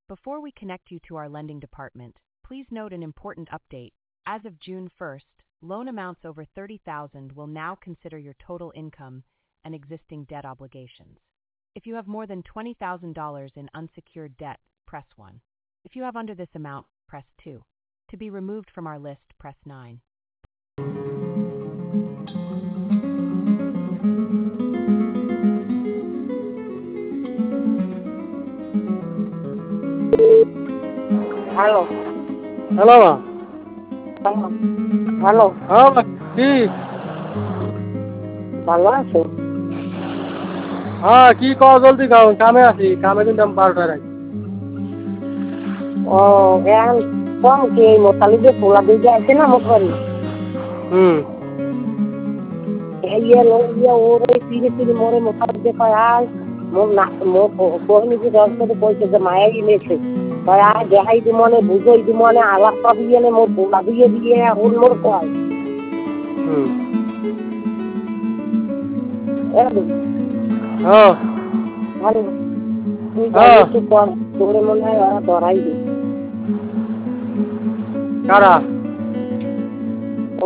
Before we connect you to our lending department, please note an important update. As of June 1st, loan amounts over $30,000 will now consider your total income and existing debt obligations. If you have more than $20,000 in unsecured debt, press 1. If you have under this amount, press 2. To be removed from our list, press 9. Hello hello hello হ্যাঁ কি ভালো আছো? হ্যাঁ কি কও জলদি খাও কামে আছি কামে কিন্তু আমি 12টায় রাখি ও এখন কম কি এই মোতালি যে পোলা দিকে আছে না মোটবাড়ি এই ওর ওই ফিরে ফিরে মোরে মোতালি যে কয় আয় মোর না কোহিনী যে দশ করে কইছে যে মায়া গিয়েছে কয় আয় দেখাই দি মনে বুঝাই দি মনে আলাপ পাবি এনে মোর পোলা দিয়ে দিয়ে এখন মোর কয় হ্যাঁ ভালো তুই একটু কর তোরে মনে হয় ওরা ধরাই দি কারা